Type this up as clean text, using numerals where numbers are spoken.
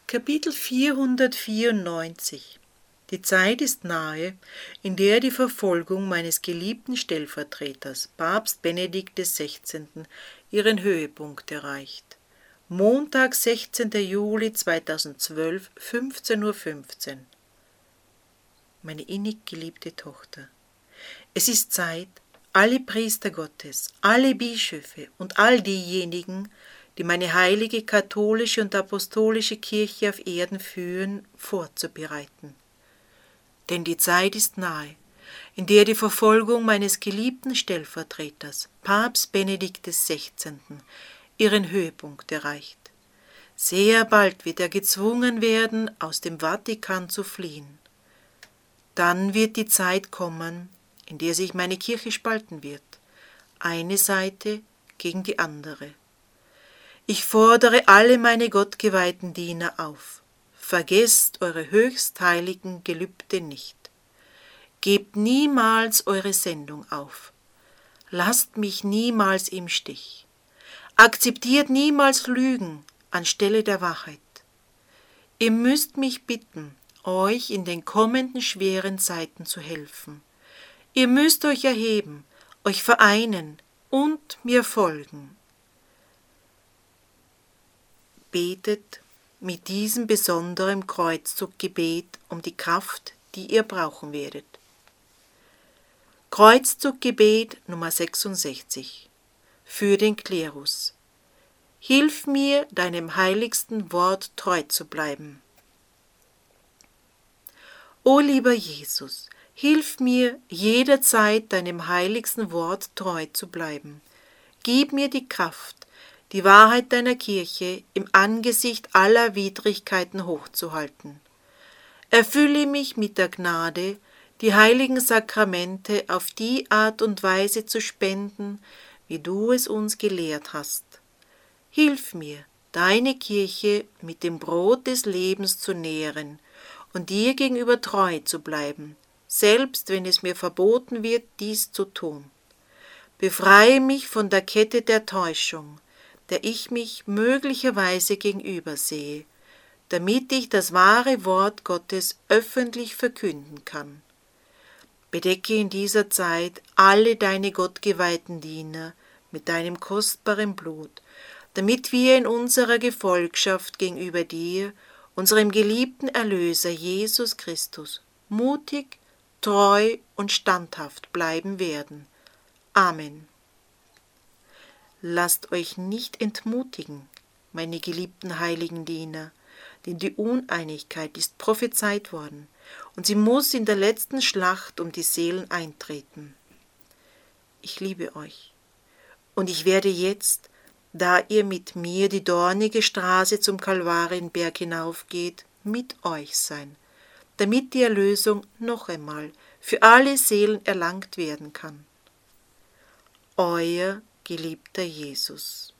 Kapitel 494. Die Zeit ist nahe, in der die Verfolgung meines geliebten Stellvertreters, Papst Benedikt XVI., ihren Höhepunkt erreicht. Montag, 16. Juli 2012, 15:15 Uhr. Meine innig geliebte Tochter, es ist Zeit, alle Priester Gottes, alle Bischöfe und all diejenigen, die meine heilige katholische und apostolische Kirche auf Erden führen, vorzubereiten. Denn die Zeit ist nahe, in der die Verfolgung meines geliebten Stellvertreters, Papst Benedikt XVI., ihren Höhepunkt erreicht. Sehr bald wird er gezwungen werden, aus dem Vatikan zu fliehen. Dann wird die Zeit kommen, in der sich meine Kirche spalten wird, eine Seite gegen die andere. Ich fordere alle meine gottgeweihten Diener auf: Vergesst eure höchst heiligen Gelübde nicht. Gebt niemals eure Sendung auf. Lasst mich niemals im Stich. Akzeptiert niemals Lügen anstelle der Wahrheit. Ihr müsst mich bitten, euch in den kommenden schweren Zeiten zu helfen. Ihr müsst euch erheben, euch vereinen und mir folgen. Betet mit diesem besonderen Kreuzzuggebet um die Kraft, die ihr brauchen werdet. Kreuzzuggebet Nummer 66 für den Klerus. Hilf mir, deinem heiligsten Wort treu zu bleiben. O lieber Jesus, hilf mir, jederzeit deinem heiligsten Wort treu zu bleiben. Gib mir die Kraft, die Wahrheit deiner Kirche im Angesicht aller Widrigkeiten hochzuhalten. Erfülle mich mit der Gnade, die heiligen Sakramente auf die Art und Weise zu spenden, wie du es uns gelehrt hast. Hilf mir, deine Kirche mit dem Brot des Lebens zu nähren und dir gegenüber treu zu bleiben, selbst wenn es mir verboten wird, dies zu tun. Befreie mich von der Kette der Täuschung, der ich mich möglicherweise gegenüber sehe, damit ich das wahre Wort Gottes öffentlich verkünden kann. Bedecke in dieser Zeit alle deine gottgeweihten Diener mit deinem kostbaren Blut, damit wir in unserer Gefolgschaft gegenüber dir, unserem geliebten Erlöser Jesus Christus, mutig, treu und standhaft bleiben werden. Amen. Lasst euch nicht entmutigen, meine geliebten heiligen Diener, denn die Uneinigkeit ist prophezeit worden, und sie muss in der letzten Schlacht um die Seelen eintreten. Ich liebe euch, und ich werde jetzt, da ihr mit mir die dornige Straße zum Kalvarienberg hinaufgeht, mit euch sein, damit die Erlösung noch einmal für alle Seelen erlangt werden kann. Euer geliebter Jesus.